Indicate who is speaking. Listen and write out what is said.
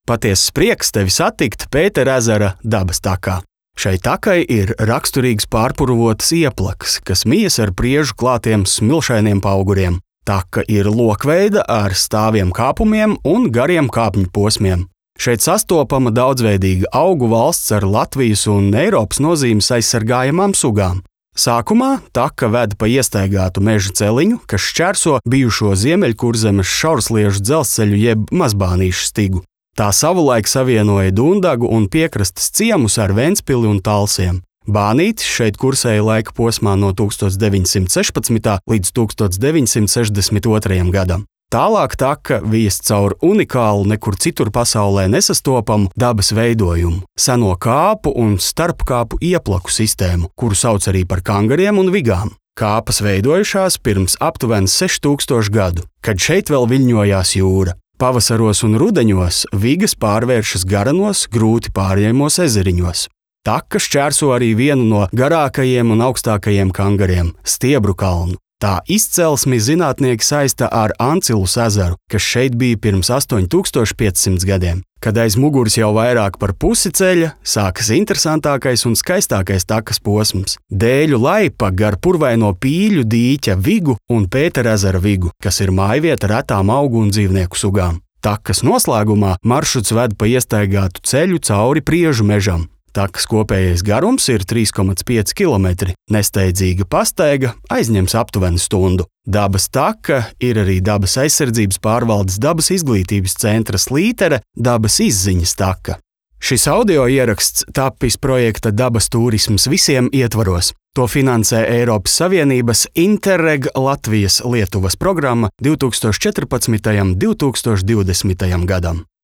Speaker 1: Patiesas prieks tevi satikt Pētera ezera dabas takā. Šai takai ir raksturīgs pārpurvotas ieplakas, kas mijas ar priežu klātiem smilšainiem pauguriem. Taka ir lokveida ar stāviem kāpumiem un gariem kāpņu posmiem. Šeit sastopama daudzveidīga augu valsts ar Latvijas un Eiropas nozīmes aizsargājamām sugām. Sākumā taka ved pa iestaigātu meža celiņu, kas šķērso bijušo Ziemeļkurzemes šaursliežu dzelzceļu jeb Mazbānīšu stigu. Tā savulaik savienoja Dundagu un piekrastes ciemus ar Ventspili un Talsiem. Bānītis šeit kursēja laika posmā no 1916. līdz 1962. gadam. Tālāk taka viest caur unikālu, nekur citur pasaulē nesastopamu dabas veidojumu – seno kāpu un starpkāpu ieplaku sistēmu, kuru sauc arī par kangariem un vigām. Kāpas veidojušās pirms aptuveni 6000 gadu, kad šeit vēl viļņojās jūra. Pavasaros un rudeņos vigas pārvēršas garanos, grūti pārējamos ezeriņos. Taka šķērso arī vienu no garākajiem un augstākajiem kangariem – Stiebru kalnu. Tā izcelsmi zinātnieki saista ar Ancilus ezeru, kas šeit bija pirms 8500 gadiem. Kad aiz muguras jau vairāk par pusi ceļa, sākas interesantākais un skaistākais takas posms – Dēļu laipa gar purvaino Pīļu dīķa vigu un Pētera ezera vigu, kas ir mājvieta retām augu un dzīvnieku sugām. Takas noslēgumā maršruts ved pa iestaigātu ceļu cauri Priežu mežam. Takas kopējais garums ir 3,5 km. Nesteidzīga pastaiga aizņems aptuveni stundu. Dabas taka ir arī Dabas aizsardzības pārvaldes dabas izglītības centra Slītere dabas izziņas taka. Šis audio ieraksts tapis projekta Dabas turisms visiem ietvaros. To finansē Eiropas Savienības Interreg Latvijas-Lietuvas programma 2014. un 2020. gadam.